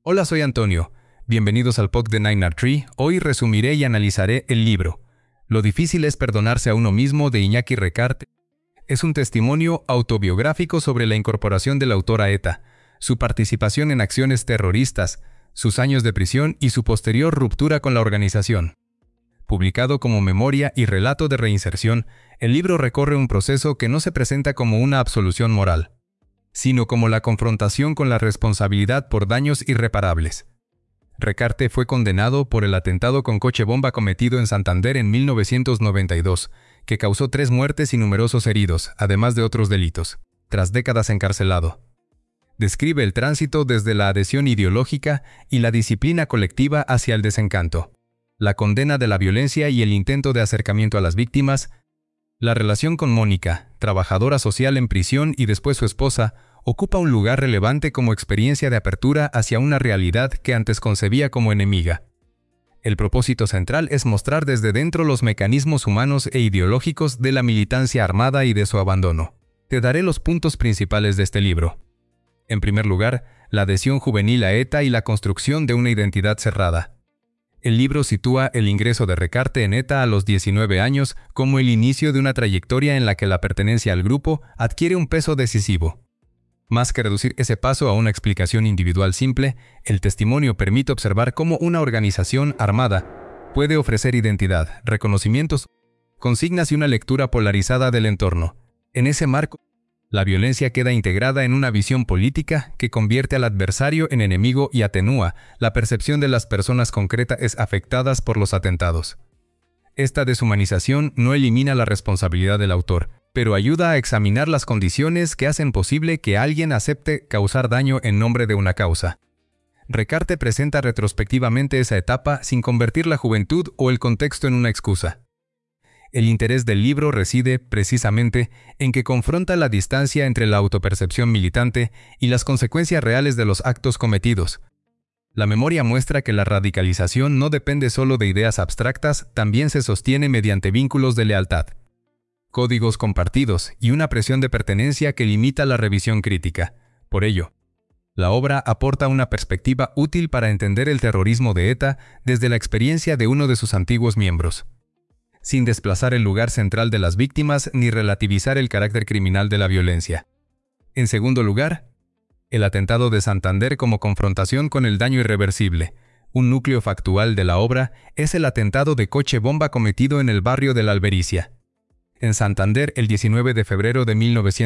Hola, soy Antonio. Bienvenidos al podcast de Nine Art Tree. Hoy resumiré y analizaré el libro Lo difícil es perdonarse a uno mismo de Iñaki Recarte. Es un testimonio autobiográfico sobre la incorporación del autor a ETA, su participación en acciones terroristas, sus años de prisión y su posterior ruptura con la organización. Publicado como memoria y relato de reinserción, el libro recorre un proceso que no se presenta como una absolución moral, sino como la confrontación con la responsabilidad por daños irreparables. Recarte fue condenado por el atentado con coche bomba cometido en Santander en 1992, que causó 3 muertes y numerosos heridos, además de otros delitos, tras décadas encarcelado. Describe el tránsito desde la adhesión ideológica y la disciplina colectiva hacia el desencanto, la condena de la violencia y el intento de acercamiento a las víctimas. La relación con Mónica, trabajadora social en prisión y después su esposa, ocupa un lugar relevante como experiencia de apertura hacia una realidad que antes concebía como enemiga. El propósito central es mostrar desde dentro los mecanismos humanos e ideológicos de la militancia armada y de su abandono. Te daré los puntos principales de este libro. En primer lugar, la adhesión juvenil a ETA y la construcción de una identidad cerrada. El libro sitúa el ingreso de Recarte en ETA a los 19 años como el inicio de una trayectoria en la que la pertenencia al grupo adquiere un peso decisivo. Más que reducir ese paso a una explicación individual simple, el testimonio permite observar cómo una organización armada puede ofrecer identidad, reconocimientos, consignas y una lectura polarizada del entorno. En ese marco, la violencia queda integrada en una visión política que convierte al adversario en enemigo y atenúa la percepción de las personas concretas afectadas por los atentados. Esta deshumanización no elimina la responsabilidad del autor, pero ayuda a examinar las condiciones que hacen posible que alguien acepte causar daño en nombre de una causa. Recarte presenta retrospectivamente esa etapa sin convertir la juventud o el contexto en una excusa. El interés del libro reside, precisamente, en que confronta la distancia entre la autopercepción militante y las consecuencias reales de los actos cometidos. La memoria muestra que la radicalización no depende solo de ideas abstractas, también se sostiene mediante vínculos de lealtad, códigos compartidos y una presión de pertenencia que limita la revisión crítica. Por ello, la obra aporta una perspectiva útil para entender el terrorismo de ETA desde la experiencia de uno de sus antiguos miembros, sin desplazar el lugar central de las víctimas ni relativizar el carácter criminal de la violencia. En segundo lugar, el atentado de Santander como confrontación con el daño irreversible. Un núcleo factual de la obra es el atentado de coche bomba cometido en el barrio de la Albericia, en Santander, el 19 de febrero de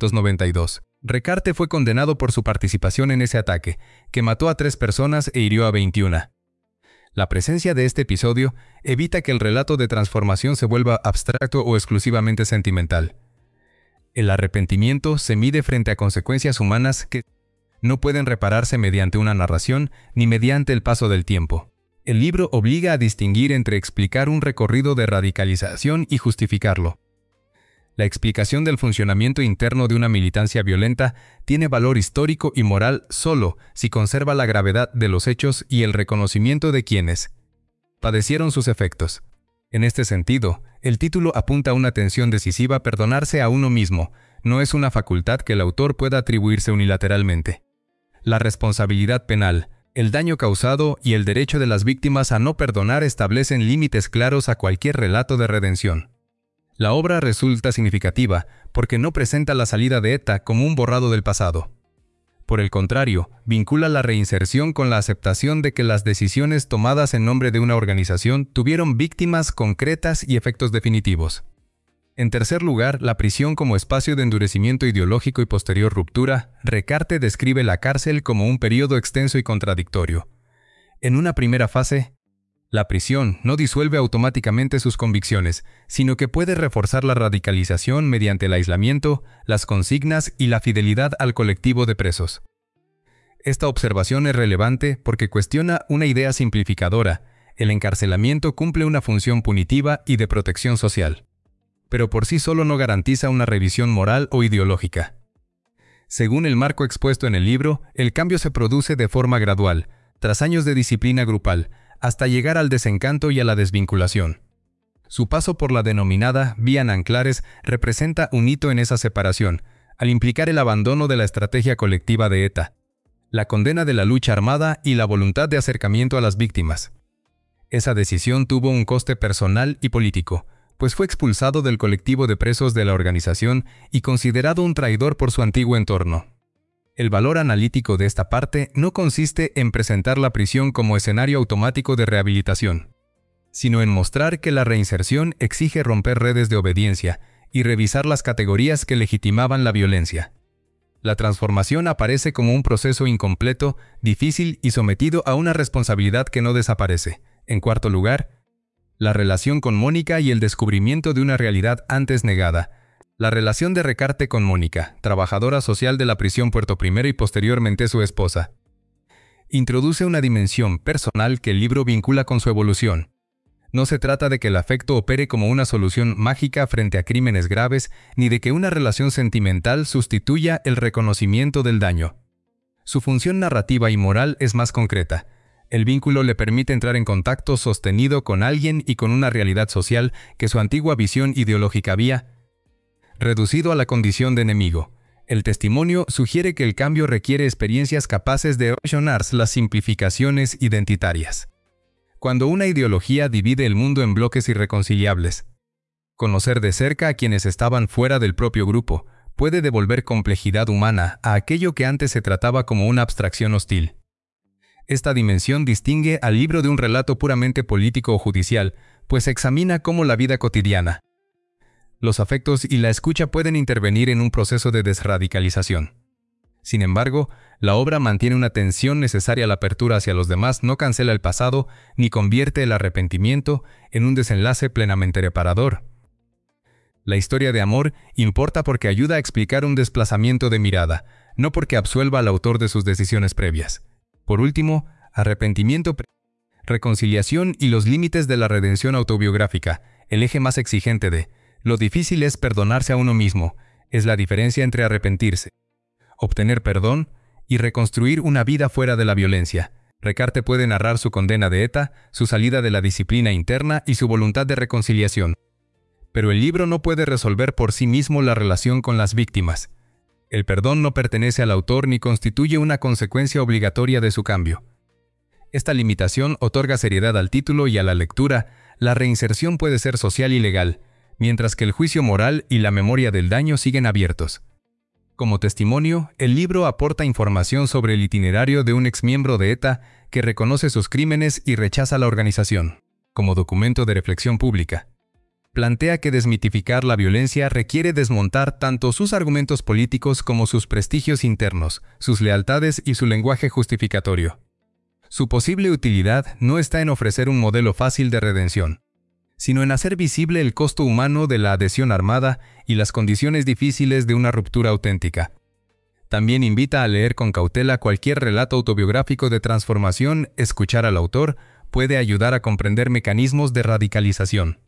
1992. Recarte fue condenado por su participación en ese ataque, que mató a 3 personas e hirió a 21. La presencia de este episodio evita que el relato de transformación se vuelva abstracto o exclusivamente sentimental. El arrepentimiento se mide frente a consecuencias humanas que no pueden repararse mediante una narración ni mediante el paso del tiempo. El libro obliga a distinguir entre explicar un recorrido de radicalización y justificarlo. La explicación del funcionamiento interno de una militancia violenta tiene valor histórico y moral solo si conserva la gravedad de los hechos y el reconocimiento de quienes padecieron sus efectos. En este sentido, el título apunta a una tensión decisiva: perdonarse a uno mismo no es una facultad que el autor pueda atribuirse unilateralmente. La responsabilidad penal, el daño causado y el derecho de las víctimas a no perdonar establecen límites claros a cualquier relato de redención. La obra resulta significativa porque no presenta la salida de ETA como un borrado del pasado. Por el contrario, vincula la reinserción con la aceptación de que las decisiones tomadas en nombre de una organización tuvieron víctimas concretas y efectos definitivos. En tercer lugar, la prisión como espacio de endurecimiento ideológico y posterior ruptura. Recarte describe la cárcel como un periodo extenso y contradictorio. En una primera fase, la prisión no disuelve automáticamente sus convicciones, sino que puede reforzar la radicalización mediante el aislamiento, las consignas y la fidelidad al colectivo de presos. Esta observación es relevante porque cuestiona una idea simplificadora: el encarcelamiento cumple una función punitiva y de protección social, pero por sí solo no garantiza una revisión moral o ideológica. Según el marco expuesto en el libro, el cambio se produce de forma gradual, tras años de disciplina grupal, hasta llegar al desencanto y a la desvinculación. Su paso por la denominada Vía Nanclares representa un hito en esa separación, al implicar el abandono de la estrategia colectiva de ETA. la condena de la lucha armada y la voluntad de acercamiento a las víctimas. Esa decisión tuvo un coste personal y político, pues fue expulsado del colectivo de presos de la organización y considerado un traidor por su antiguo entorno. El valor analítico de esta parte no consiste en presentar la prisión como escenario automático de rehabilitación, sino en mostrar que la reinserción exige romper redes de obediencia y revisar las categorías que legitimaban la violencia. La transformación aparece como un proceso incompleto, difícil y sometido a una responsabilidad que no desaparece. En cuarto lugar, la relación con Mónica y el descubrimiento de una realidad antes negada. La relación de Recarte con Mónica, trabajadora social de la prisión Puerto Primero y posteriormente su esposa, introduce una dimensión personal que el libro vincula con su evolución. No se trata de que el afecto opere como una solución mágica frente a crímenes graves, ni de que una relación sentimental sustituya el reconocimiento del daño. Su función narrativa y moral es más concreta. El vínculo le permite entrar en contacto sostenido con alguien y con una realidad social que su antigua visión ideológica había reducido a la condición de enemigo. El testimonio sugiere que el cambio requiere experiencias capaces de erosionar las simplificaciones identitarias. Cuando una ideología divide el mundo en bloques irreconciliables, conocer de cerca a quienes estaban fuera del propio grupo puede devolver complejidad humana a aquello que antes se trataba como una abstracción hostil. Esta dimensión distingue al libro de un relato puramente político o judicial, pues examina cómo la vida cotidiana, los afectos y la escucha pueden intervenir en un proceso de desradicalización. Sin embargo, la obra mantiene una tensión necesaria. La apertura hacia los demás no cancela el pasado ni convierte el arrepentimiento en un desenlace plenamente reparador. La historia de amor importa porque ayuda a explicar un desplazamiento de mirada, no porque absuelva al autor de sus decisiones previas. Por último, arrepentimiento, reconciliación y los límites de la redención autobiográfica, el eje más exigente de lo difícil es perdonarse a uno mismo, es la diferencia entre arrepentirse, obtener perdón y reconstruir una vida fuera de la violencia. Recarte puede narrar su condena de ETA, su salida de la disciplina interna y su voluntad de reconciliación. Pero el libro no puede resolver por sí mismo la relación con las víctimas. El perdón no pertenece al autor ni constituye una consecuencia obligatoria de su cambio. Esta limitación otorga seriedad al título y a la lectura. La reinserción puede ser social y legal, mientras que el juicio moral y la memoria del daño siguen abiertos. Como testimonio, el libro aporta información sobre el itinerario de un exmiembro de ETA que reconoce sus crímenes y rechaza la organización. Como documento de reflexión pública, plantea que desmitificar la violencia requiere desmontar tanto sus argumentos políticos como sus prestigios internos, sus lealtades y su lenguaje justificatorio. Su posible utilidad no está en ofrecer un modelo fácil de redención, sino en hacer visible el costo humano de la adhesión armada y las condiciones difíciles de una ruptura auténtica. También invita a leer con cautela cualquier relato autobiográfico de transformación. Escuchar al autor puede ayudar a comprender mecanismos de radicalización.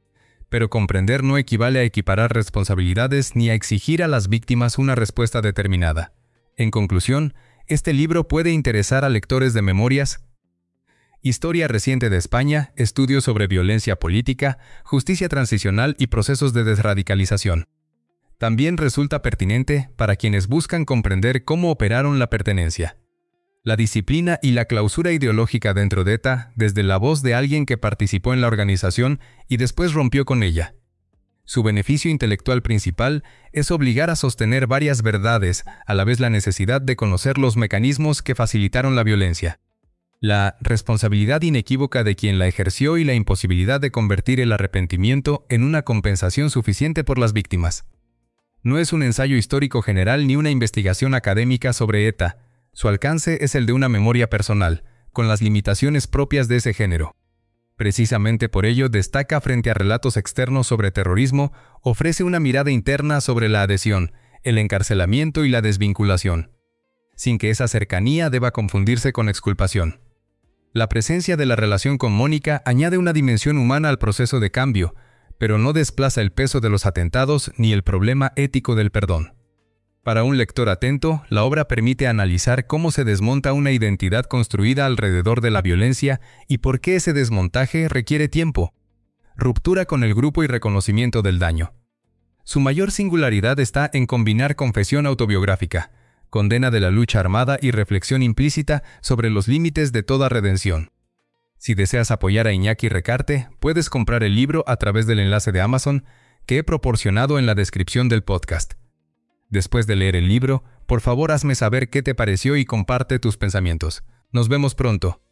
Pero comprender no equivale a equiparar responsabilidades ni a exigir a las víctimas una respuesta determinada. En conclusión, este libro puede interesar a lectores de memorias, historia reciente de España, estudios sobre violencia política, justicia transicional y procesos de desradicalización. También resulta pertinente para quienes buscan comprender cómo operaron la pertenencia, la disciplina y la clausura ideológica dentro de ETA desde la voz de alguien que participó en la organización y después rompió con ella. Su beneficio intelectual principal es obligar a sostener varias verdades, a la vez la necesidad de conocer los mecanismos que facilitaron la violencia, la responsabilidad inequívoca de quien la ejerció y la imposibilidad de convertir el arrepentimiento en una compensación suficiente por las víctimas. No es un ensayo histórico general ni una investigación académica sobre ETA. Su alcance es el de una memoria personal, con las limitaciones propias de ese género. Precisamente por ello destaca frente a relatos externos sobre terrorismo, ofrece una mirada interna sobre la adhesión, el encarcelamiento y la desvinculación, sin que esa cercanía deba confundirse con exculpación. La presencia de la relación con Mónica añade una dimensión humana al proceso de cambio, pero no desplaza el peso de los atentados ni el problema ético del perdón. Para un lector atento, la obra permite analizar cómo se desmonta una identidad construida alrededor de la violencia y por qué ese desmontaje requiere tiempo, ruptura con el grupo y reconocimiento del daño. Su mayor singularidad está en combinar confesión autobiográfica, condena de la lucha armada y reflexión implícita sobre los límites de toda redención. Si deseas apoyar a Iñaki Recarte, puedes comprar el libro a través del enlace de Amazon que he proporcionado en la descripción del podcast. Después de leer el libro, por favor hazme saber qué te pareció y comparte tus pensamientos. Nos vemos pronto.